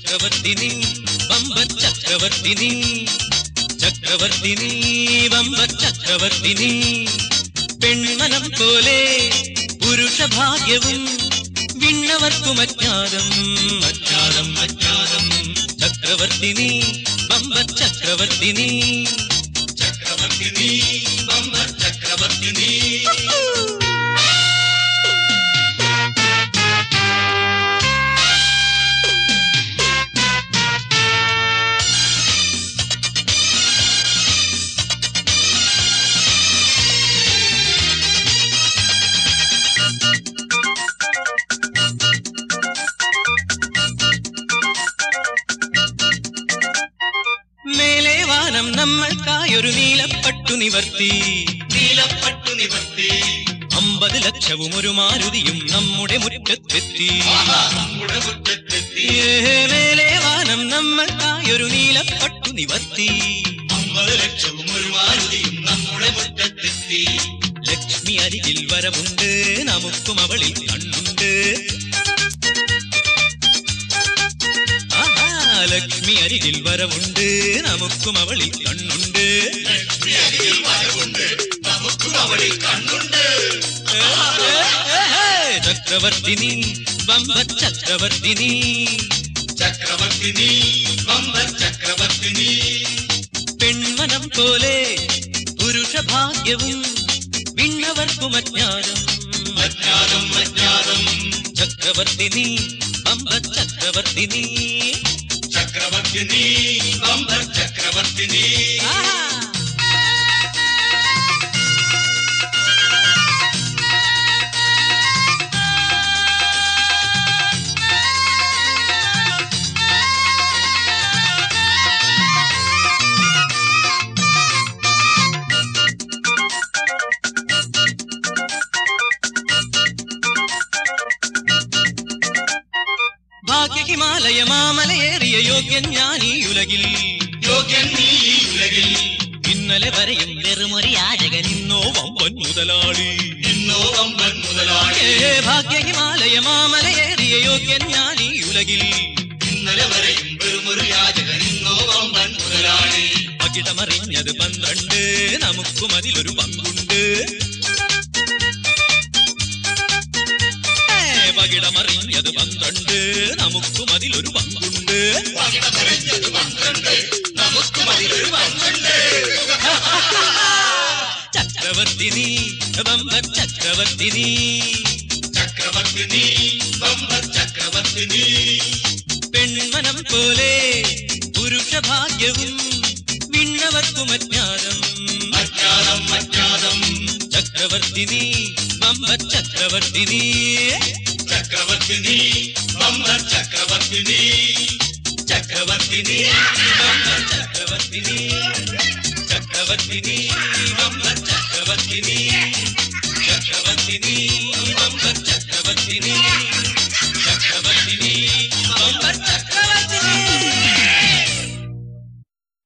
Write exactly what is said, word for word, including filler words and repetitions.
ചക്രവർത്തിനി bumper ചക്രവർത്തിനി ചക്രവർത്തിനി bumper ചക്രവർത്തിനി പെൺമനം പോലെ പുരുഷഭാഗ്യവും വിണ്ണവർക്കും അജ്ഞാതം അജ്ഞാതം അജ്ഞാതം ചക്രവർത്തിനി ബമ്പർ ചക്രവർത്തിനി ചക്രവർത്തിനി ബമ്പർ ചക്രവർത്തിനി നമ്മൾക്കായൊരു നീലപ്പട്ടു നിവർത്തി നീലപ്പട്ടു നിവർത്തി അമ്പത് ലക്ഷവും ഒരു മാരുതിയും നമ്മുടെ മുറ്റത്തെത്തി നമ്മുടെ മുറ്റത്തെത്തി മേലെ വാനം നമ്മൾക്കായൊരു നീലപ്പട്ടു നിവർത്തി അമ്പത് ലക്ഷവും ഒരു മാരുതിയും നമ്മുടെ മുറ്റത്തെത്തി ലക്ഷ്മി അരികിൽ വരവുണ്ട് നമുക്കും അവളിൽ കണ്ണുണ്ട് ലക്ഷ്മി അരികിൽ വരവുണ്ട് നമുക്കും അവളിൽ കണ്ണുണ്ട് ലക്ഷ്മി അരികിൽ വരവുണ്ട് നമുക്കും അവളിൽ കണ്ണുണ്ട് ചക്രവർത്തിനി ബമ്പർ ചക്രവർത്തിനി ചക്രവർത്തിനി ബമ്പർ ചക്രവർത്തിനി പെൺമനം പോലെ പുരുഷഭാഗ്യവും വിണ്ണവർക്കും അജ്ഞാതം അജ്ഞാതം അജ്ഞാതം ചക്രവർത്തിനി ബമ്പർ ചക്രവർത്തിനി ചക്രവർത്തിനി ബമ്പർ ചക്രവർത്തിനി ഭാഗ്യ ഹിമാലയ മാമലയേറിയ യോഗ്യൻ ഞാൻ ഈ ഉലകിൽ യോഗ്യൻ നീ ഈ ഉലകിൽ ഇന്നലെ വരെയും വെറുമൊരു യാചകൻ ഇന്നോ വമ്പൻ മുതലാളി ഇന്നോ വമ്പൻ മുതലാളി ഭാഗ്യ ഹിമാലയ മാമലയേറിയ യോഗ്യൻ ഞാൻ ഈ ഉലകിൽ ഇന്നലെ വരെയും വെറുമൊരു യാചകൻ ഇന്നോ വമ്പൻ മുതലാളി അകിടമറിഞ്ഞത് പന്ത്രണ്ട് നമുക്കും അതിലൊരു പങ്കുണ്ട് പകിടമറിഞ്ഞത് പന്ത്രണ്ട് നമുക്കും അതിലൊരു പങ്കുണ്ട് ചക്രവർത്തിനി ബമ്പർ ചക്രവർത്തിനി ചക്രവർത്തിനി ബമ്പർ ചക്രവർത്തിനി പെൺമനം പോലെ പുരുഷഭാഗ്യവും വിണ്ണവർക്കും അജ്ഞാതം അജ്ഞാതം അജ്ഞാതം ചക്രവർത്തിനി ബമ്പർ ചക്രവർത്തിനി ചക്രവർത്തിനി ബമ്പർ ചക്രവർത്തിനി ചക്രവർത്തിനി ബമ്പർ ചക്രവർത്തിനി ചക്രവർത്തിനി ബമ്പർ ചക്രവർത്തിനി ചക്രവർത്തിനി ബമ്പർ ചക്രവർത്തിനി ചക്രവർത്തിനി